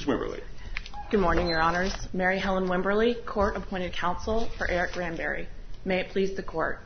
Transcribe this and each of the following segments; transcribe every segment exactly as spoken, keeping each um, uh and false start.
Wimberly. Good morning, Your Honors. Mary Helen Wimberly, Court-Appointed Counsel for Eric Granberry. May it please the Court.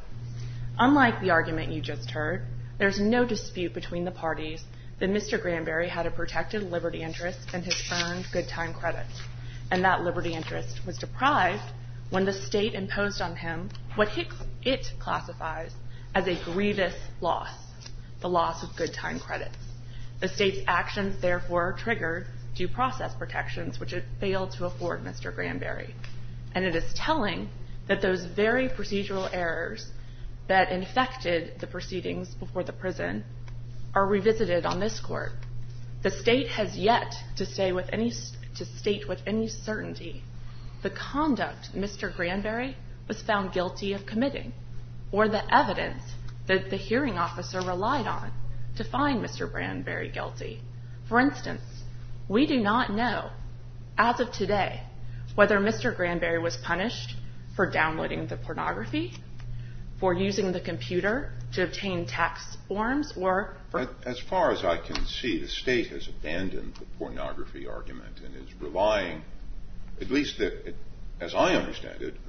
Unlike the argument you just heard, there is no dispute between the parties that Mister Granberry had a protected liberty interest in his earned good time credits, and that liberty interest was deprived when the state imposed on him what it classifies as a grievous loss, the loss of good time credits. The state's actions therefore triggered due process protections which it failed to afford Mister Granberry. And it is telling that those very procedural errors that infected the proceedings before the prison are revisited on this Court. The state has yet to, say with any, to state with any certainty the conduct Mister Granberry was found guilty of committing, or the evidence that the hearing officer relied on to find Mister Granberry guilty. For instance, we do not know, as of today, whether Mister Granberry was punished for downloading the pornography, for using the computer to obtain tax forms, or for... As far as I can see, the state has abandoned the pornography argument and is relying, at least that, as I understand it,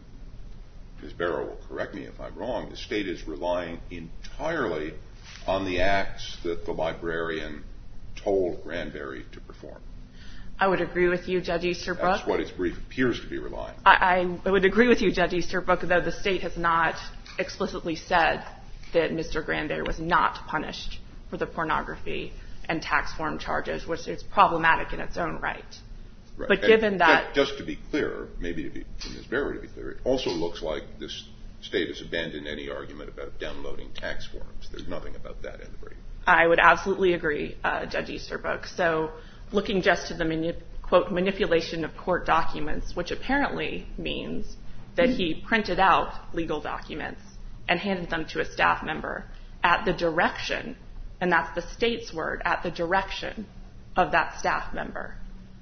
Miz Barrow will correct me if I'm wrong, the state is relying entirely on the acts that the librarian told Granberry to perform. I would agree with you, Judge Easterbrook. That's what its brief appears to be relying on. I, I would agree with you, Judge Easterbrook, though the state has not explicitly said that Mister Granberry was not punished for the pornography and tax form charges, which is problematic in its own right. Right. But given and that... Just to be clear, maybe to be, for Miz Barrow to be clear, it also looks like this state has abandoned any argument about downloading tax forms. There's nothing about that in the brief. I would absolutely agree, uh, Judge Easterbrook. So looking just to the, manip- quote, manipulation of court documents, which apparently means that he printed out legal documents and handed them to a staff member at the direction, and that's the state's word, at the direction of that staff member.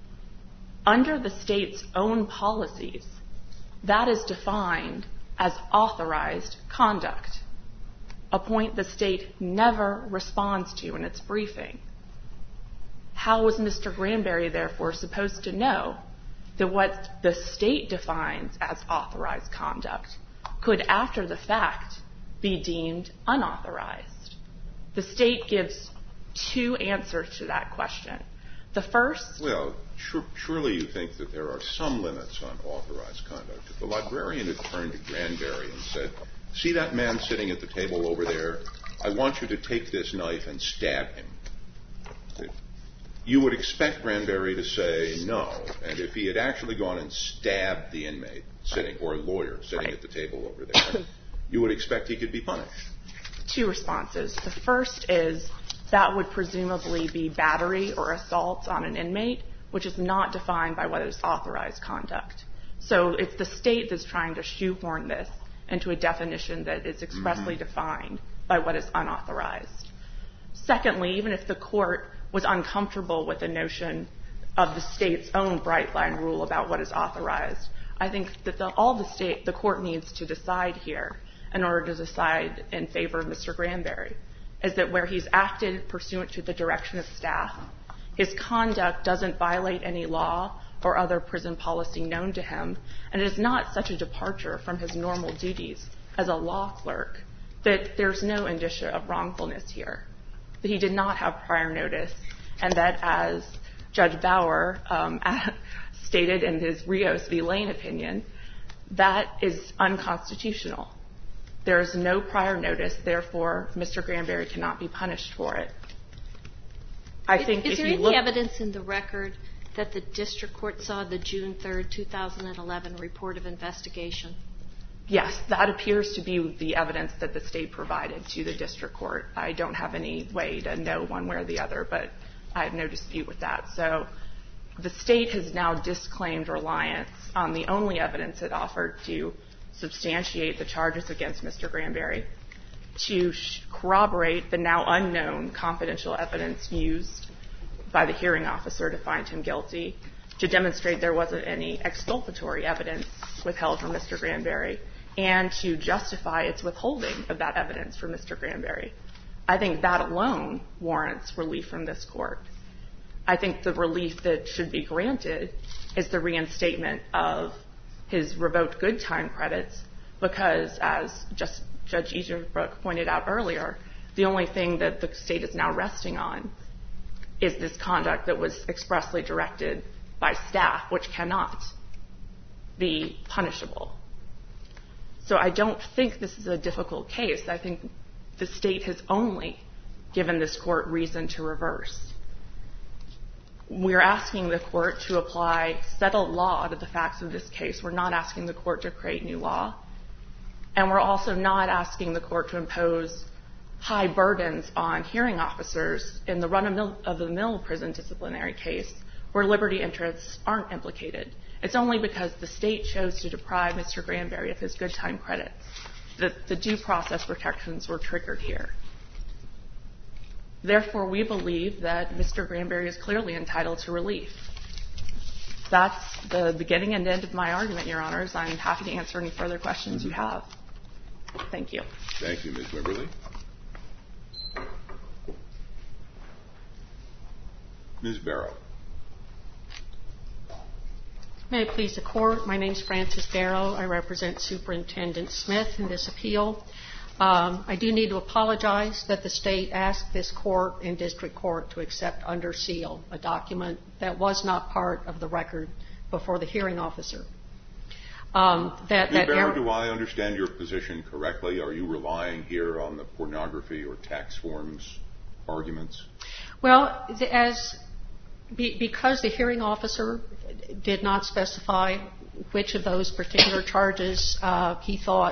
Under the state's own policies, that is defined as authorized conduct, a point the state never responds to in its briefing. How was Mister Granberry, therefore, supposed to know that what the state defines as authorized conduct could, after the fact, be deemed unauthorized? The state gives two answers to that question. The first... Well, sure, surely you think that there are some limits on authorized conduct. If the librarian had turned to Granberry and said, see that man sitting at the table over there? I want you to take this knife and stab him. You would expect Granberry to say no. And if he had actually gone and stabbed the inmate sitting, or a lawyer sitting right. at the table over there, you would expect he could be punished. Two responses. The first is that would presumably be battery or assault on an inmate, which is not defined by what is authorized conduct. So it's the state that's trying to shoehorn this into a definition that is expressly mm-hmm. defined by what is unauthorized. Secondly, even if the court was uncomfortable with the notion of the state's own bright line rule about what is authorized, I think that the, all the state, the court needs to decide here in order to decide in favor of Mister Granberry is that where he's acted pursuant to the direction of staff, his conduct doesn't violate any law or other prison policy known to him, and it is not such a departure from his normal duties as a law clerk that there's no indicia of wrongfulness here, that he did not have prior notice, and that, as Judge Bauer um, stated in his Rios v. Lane opinion, that is unconstitutional. There is no prior notice, therefore Mister Granberry cannot be punished for it. I is, think is if there you any look, evidence in the record that the district court saw the June third, two thousand eleven report of investigation? Yes, that appears to be the evidence that the state provided to the district court. I don't have any way to know one way or the other, but I have no dispute with that. So the state has now disclaimed reliance on the only evidence it offered to substantiate the charges against Mister Granberry, to corroborate the now unknown confidential evidence used by the hearing officer to find him guilty, to demonstrate there wasn't any exculpatory evidence withheld from Mister Granberry, and to justify its withholding of that evidence for Mister Granberry. I think that alone warrants relief from this court. I think the relief that should be granted is the reinstatement of his revoked good time credits, because as just Judge Easterbrook pointed out earlier, the only thing that the state is now resting on is this conduct that was expressly directed by staff, which cannot be punishable. So I don't think this is a difficult case. I think the state has only given this court reason to reverse. We're asking the court to apply settled law to the facts of this case. We're not asking the court to create new law. And we're also not asking the court to impose high burdens on hearing officers in the run-of-the-mill prison disciplinary case where liberty interests aren't implicated. It's only because the state chose to deprive Mister Granberry of his good time credits that the due process protections were triggered here. Therefore, we believe that Mister Granberry is clearly entitled to relief. That's the beginning and end of my argument, Your Honors. I'm happy to answer any further questions you have. Thank you. Thank you, Miz Wimberly. Miz Barrow. May it please the Court, my name is Frances Barrow. I represent Superintendent Smith in this appeal. Um, I do need to apologize that the state asked this court and district court to accept under seal a document that was not part of the record before the hearing officer. Um, that, Miz that Barrow, er- do I understand your position correctly? Are you relying here on the pornography or tax forms arguments? Well, the, as be, because the hearing officer did not specify which of those particular charges uh, he thought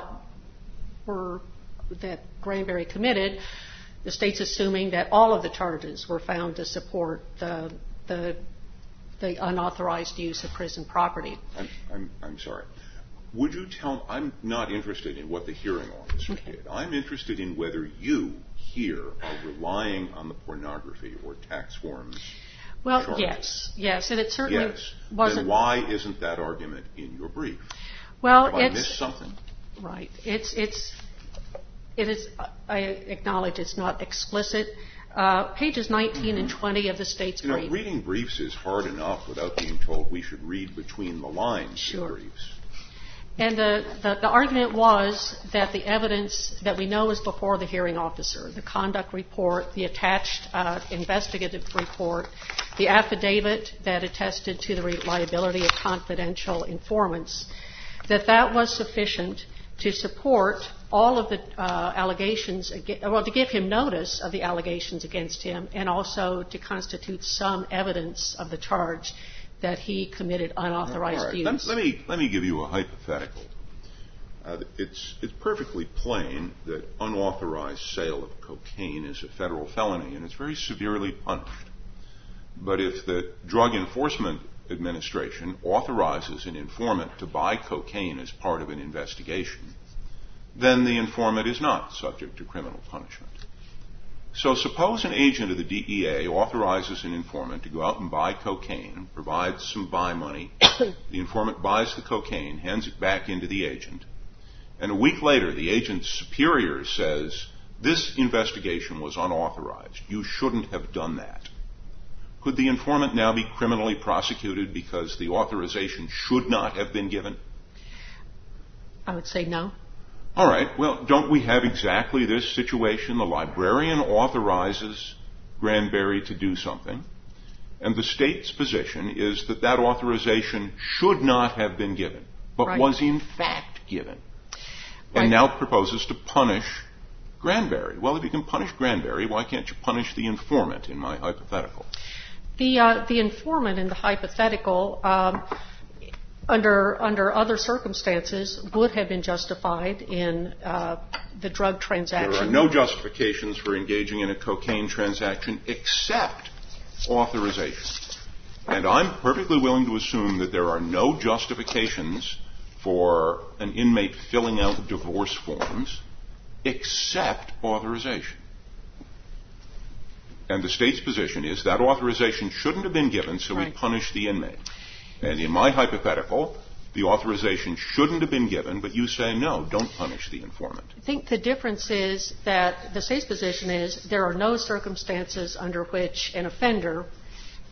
were that Granberry committed, the state's assuming that all of the charges were found to support the the, the unauthorized use of prison property. I'm, I'm, I'm sorry. Would you tell? I'm not interested in what the hearing officer Okay. did. I'm interested in whether you here are relying on the pornography or tax forms. Well, charges. yes, yes, and it certainly Yes. wasn't. Then why isn't that argument in your brief? Well, Have I it's missed something? right. It's it's it is. I acknowledge it's not explicit. Uh, pages nineteen mm-hmm. and twenty of the state's you know, brief. Reading briefs is hard enough without being told we should read between the lines Sure. of briefs. And the, the, the argument was that the evidence that we know is before the hearing officer, the conduct report, the attached uh, investigative report, the affidavit that attested to the reliability of confidential informants, that that was sufficient to support all of the uh, allegations, against, well, to give him notice of the allegations against him, and also to constitute some evidence of the charge that he committed unauthorized All right. use. Let, let me let me give you a hypothetical. Uh, it's it's perfectly plain that unauthorized sale of cocaine is a federal felony, and it's very severely punished. But if the Drug Enforcement Administration authorizes an informant to buy cocaine as part of an investigation, then the informant is not subject to criminal punishment. So suppose an agent of the D E A authorizes an informant to go out and buy cocaine, provides some buy money. The informant buys the cocaine, hands it back into the agent, and a week later the agent's superior says, this investigation was unauthorized. You shouldn't have done that. Could the informant now be criminally prosecuted because the authorization should not have been given? I would say no. All right. Well, don't we have exactly this situation? The librarian authorizes Granberry to do something, and the state's position is that that authorization should not have been given, but right. was in fact given, and right. now proposes to punish Granberry. Well, if you can punish Granberry, why can't you punish the informant in my hypothetical? The uh, the informant in the hypothetical, um, under under other circumstances, would have been justified in uh, the drug transaction. There are no justifications for engaging in a cocaine transaction except authorization. And I'm perfectly willing to assume that there are no justifications for an inmate filling out divorce forms except authorization. And the state's position is that authorization shouldn't have been given, so right. we punish the inmate. And in my hypothetical, the authorization shouldn't have been given, but you say, no, don't punish the informant. I think the difference is that the state's position is there are no circumstances under which an offender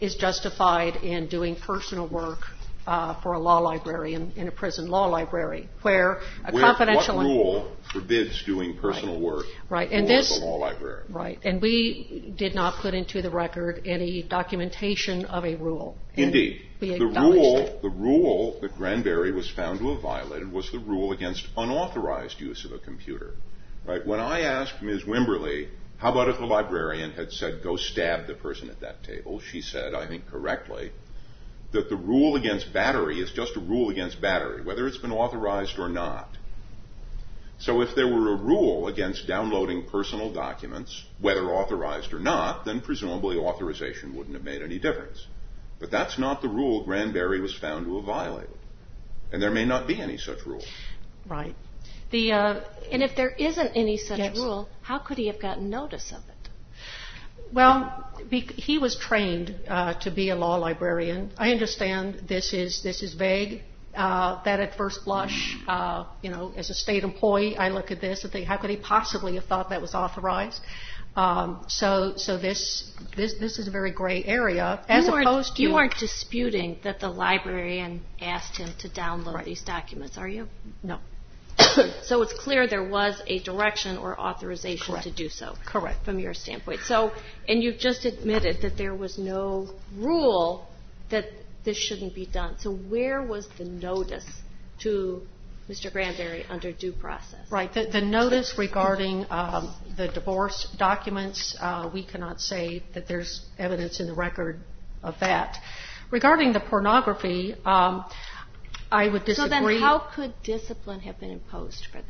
is justified in doing personal work uh, for a law librarian in a prison law library, where a where, confidential... What rule forbids doing personal right. work right. for and this, the law librarian? Right. And we did not put into the record any documentation of a rule. Indeed. The rule, the rule that Granberry was found to have violated was the rule against unauthorized use of a computer. Right? When I asked Miz Wimberly, how about if the librarian had said, go stab the person at that table, she said, I think correctly, that the rule against battery is just a rule against battery, whether it's been authorized or not. So if there were a rule against downloading personal documents, whether authorized or not, then presumably authorization wouldn't have made any difference. But that's not the rule Granberry was found to have violated. And there may not be any such rule. Right. The, uh, and if there isn't any such yes. rule, how could he have gotten notice of it? Well, he was trained uh, to be a law librarian. I understand this is this is vague. Uh, that at first blush, uh, you know, as a state employee, I look at this and think, how could he possibly have thought that was authorized? Um, so, so this this this is a very gray area. As you opposed to you aren't disputing that the librarian asked him to download right. these documents, are you? No. So it's clear there was a direction or authorization Correct. to do so. Correct. From your standpoint. So, and you've just admitted that there was no rule that this shouldn't be done. So where was the notice to Mister Granberry under due process? Right. The, the notice regarding um, the divorce documents, uh, we cannot say that there's evidence in the record of that. Regarding the pornography, um, I would disagree. So then how could discipline have been imposed for that?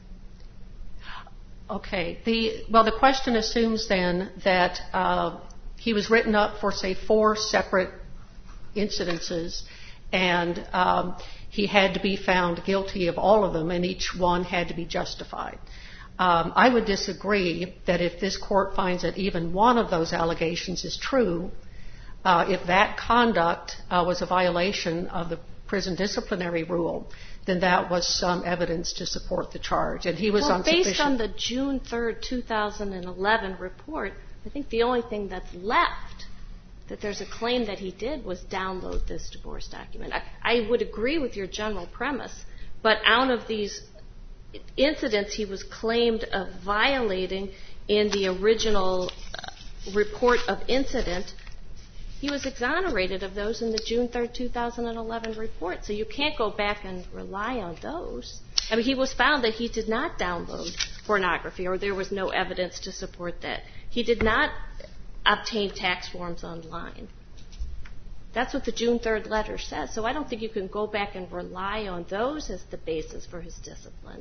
Okay. The, well, the question assumes then that uh, he was written up for, say, four separate incidences, and um, he had to be found guilty of all of them, and each one had to be justified. Um, I would disagree that if this court finds that even one of those allegations is true, uh, if that conduct uh, was a violation of the prison disciplinary rule, then that was some evidence to support the charge. And he was well, insufficient. Based on the June third, two thousand eleven report, I think the only thing that's left that there's a claim that he did was download this divorce document. I, I would agree with your general premise, but out of these incidents he was claimed of violating in the original report of incident, he was exonerated of those in the June third, two thousand eleven report. So you can't go back and rely on those. I mean, he was found that he did not download pornography, or there was no evidence to support that. He did not obtain tax forms online. That's what the June third letter says. So I don't think you can go back and rely on those as the basis for his discipline.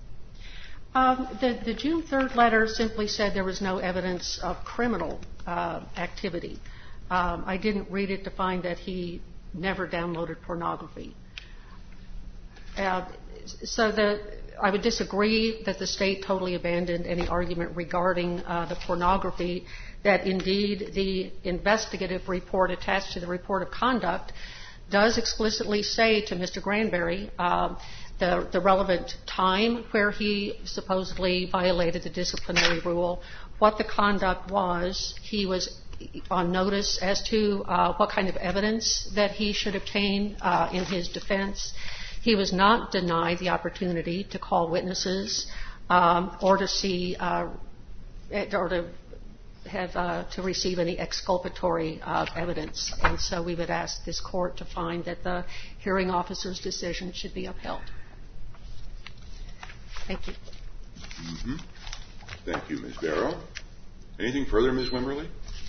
Um, the, the June third letter simply said there was no evidence of criminal uh, activity. Um, I didn't read it to find that he never downloaded pornography. Uh, so the, I would disagree that the state totally abandoned any argument regarding uh, the pornography, that indeed the investigative report attached to the report of conduct does explicitly say to Mister Granberry uh, the, the relevant time where he supposedly violated the disciplinary rule, what the conduct was. He was on notice as to uh, what kind of evidence that he should obtain uh, in his defense. He was not denied the opportunity to call witnesses um, or to see uh, or to have uh, to receive any exculpatory uh, evidence. And so we would ask this court to find that the hearing officer's decision should be upheld. Thank you. Mm-hmm. Thank you, Miz Barrow. Anything further, Miz Wimberly?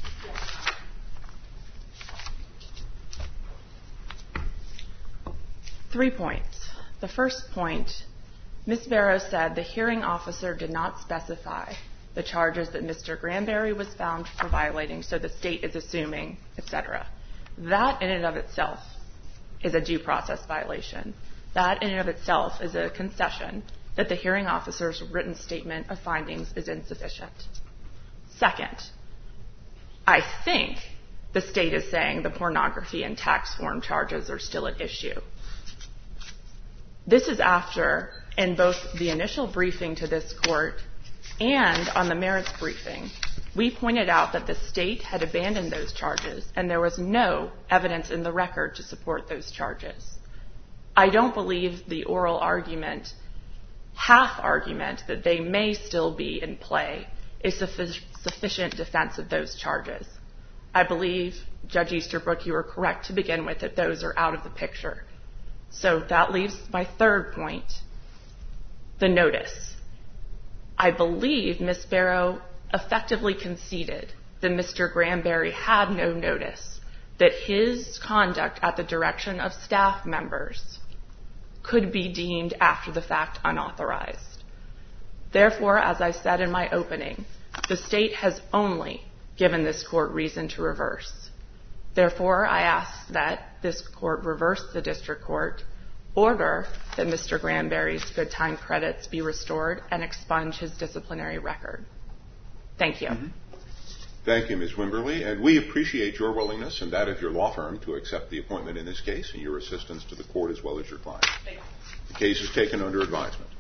Three points. The first point, Miz Barrow said the hearing officer did not specify the charges that Mister Granberry was found for violating, so the state is assuming, et cetera. That in and of itself is a due process violation. That in and of itself is a concession that the hearing officer's written statement of findings is insufficient. Second, I think the state is saying the pornography and tax form charges are still at issue. This is after, in both the initial briefing to this court And on the merits briefing, we pointed out that the state had abandoned those charges and there was no evidence in the record to support those charges. I don't believe the oral argument, half argument, that they may still be in play is suffi- sufficient defense of those charges. I believe, Judge Easterbrook, you were correct to begin with, that those are out of the picture. So that leaves my third point, the notice. I believe Miz Barrow effectively conceded that Mister Granberry had no notice that his conduct at the direction of staff members could be deemed after the fact unauthorized. Therefore, as I said in my opening, the state has only given this court reason to reverse. Therefore, I ask that this court reverse the district court, order that Mister Granberry's good time credits be restored, and expunge his disciplinary record. Thank you. Mm-hmm. Thank you, Miz Wimberly, and we appreciate your willingness and that of your law firm to accept the appointment in this case and your assistance to the court as well as your client. The case is taken under advisement.